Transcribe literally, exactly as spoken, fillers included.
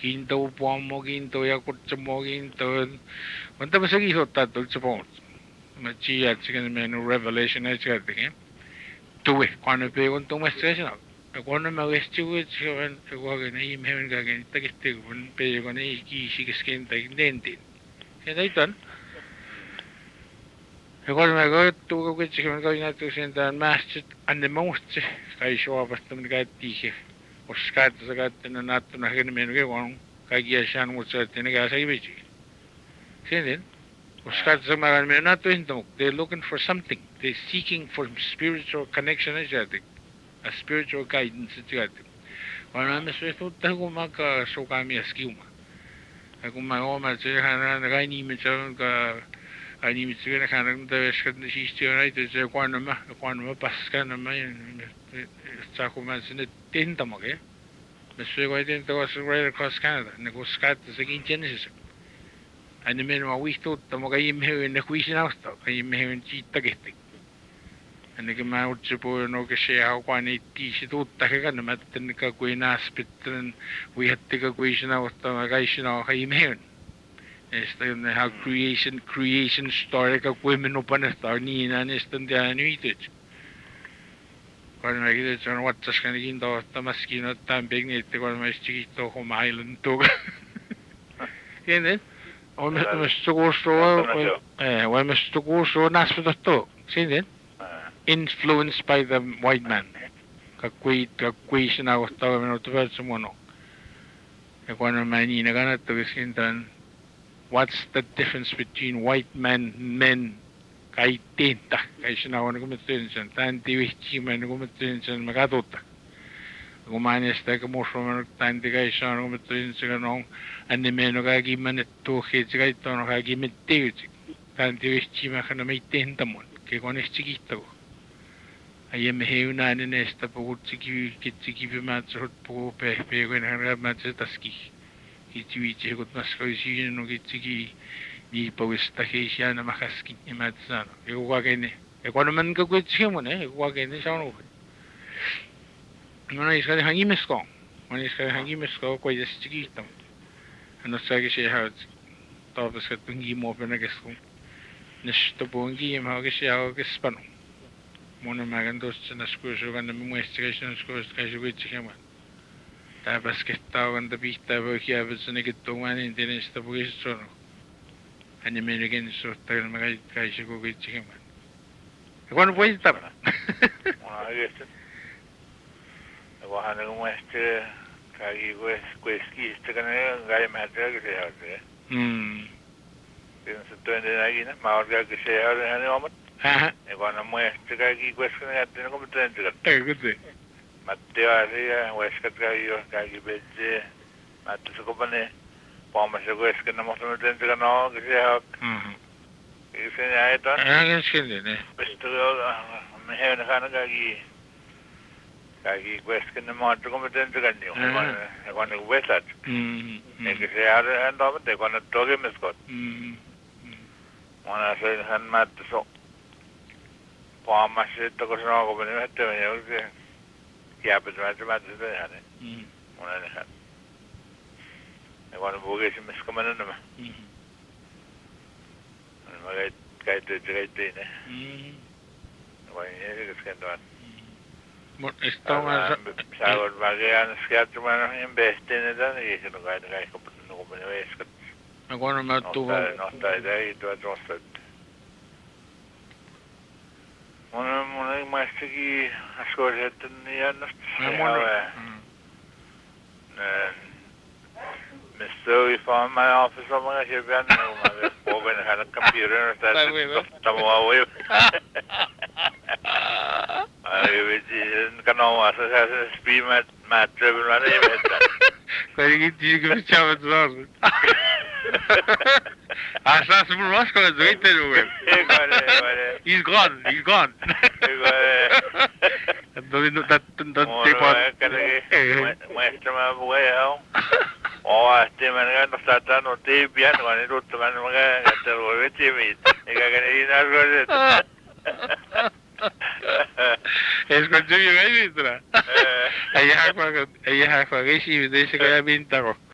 ginto pomo ginto ya kutsumo ginto wanta masagi sota to tsapon machi at chicken menu revelation at chicken tuwe kwano pe kon to masage na kono magestigo chicken ko ga nei mehen ga ga takiste kun pe ko nei ki shi skin ta dente sai tan Igual me acuerdo tú que chico me caí en tu sienta más an de monste kai show basta me gai dije o skat zagat na nat na gen men ge won kai ya shan mo sa tene ga sai bichi sehen o skat zama men na to into they're looking for something they're seeking for spiritual connection is that a spiritual guidance is that wana me so to ta ko maka so ka mi skiuma ko ma o ma se ha na ga ni me ka Ani mitsuga kanang da veskat na sistio to je kwano ma kwano ma paska na ma sa ko ma sine tenta mo ke me sui ko tenta ko right across Canada ne ko skat sa kin genesis ani men ma wisto to mo kai me ne kuisi na sto kai me en chi ta ke te ani ke ma utse po no ke se ha kwani ti si to ta ke na ma ten ka ko na spitten we had to go kuisi na sto ma kai si na kai me Este en how creation creation story ka women open star ni na nestan dia ni itu. Kalau lagi tu jangan wat tas kan ingin tahu tamaskin atau tamping ni itu kalau masih cikgu ho mailan tu. Ini, orang mesti kurso eh, orang mesti kurso nas betul tu. Sini, influenced by the white man. Kakui kakui sina tahu mana tu semua no. Kalau mana ni negara tu kesintan. What's the difference between white men, men, kai tenta, kai sinawan ko matutun tanti wichi man ko matutun makatuta. Kumanya sta ko mo from tanti kai sinawan ko matutun kanong animeno ka giman to he kai to no ka gimitte tanti wichi man kana may tenta mon ke kon chiquito. Ay me heuna ne esta po chiki chiki pe matsot po pe pe ko na matsaski. Kitiwichi ko mas ko si no kitiki ni pawista ke siya na makaskin ni matsan e ko kagene e ko naman ka ko chihe mo ne e ko kagene siya no no is ka hangi mesko mo is ka hangi mesko ko is chiki tam ano sa ke siya ha tapos ka tungi mo pa na kesko nesto bongi em ha ke siya ko spano mo na magando sa na school so kan mo investigation school ka siya ko chihe mo Tapos que estaba en la pista porque a veces no que toman en esta posición. Ani me lo que en su tal me cae cae chico que chico man. ¿Cuándo puede estar? Ah, este. Agora não este caí pues pues que este que no gai matra que se hace. Mm. Tiene su todo en ahí, ¿no? Más que que se hace en el momento. Ajá. Agora muestra que aquí pues que no tiene como tren. Eh, ¿qué? Mateo Aria, Weskat kayo, kagi bedje, Mateo Sokopane, Poma Sokweska, Namoto Tentano, Gizak, if any item, Ah, es que ne. Mister Mehan Hanagagi, Kagi Weskan, Namoto Competent, I want to west at. Mm. Make it say, and over, they want to talk him as got. Mm. When I say, Han Mat so Poma said to go to Ya, pero más de más de eso, ¿eh? Una de esas. Me cuando busqué si me escoman no me. Me voy a caer de traite, ¿eh? Me voy a ir a que no. Bueno, estamos. Sabe, vagué a esquiar tu mano en bestia, ¿no? Y se lo cae de caer como no como no ves. Agora me tuvo. No está ahí, tú has visto. Una una más que as coisas tenía no sé. Mister if I'm my office I'm going to have been my phone had a computer that estamos away. I will can no as a speed mat mat travel run it. Pero que diz que chama de zorro. Asas por mais coisa, entendeu, velho? He's gone, he's gone. Don't don't that don't take one. Muestra well. Oh, este man no está tan no te bien, cuando el otro man no ga te lo ve te mi. Y que que ir algo. Es con yo ahí, mira. Ella ha ella ha que sí, dice que ya pinta.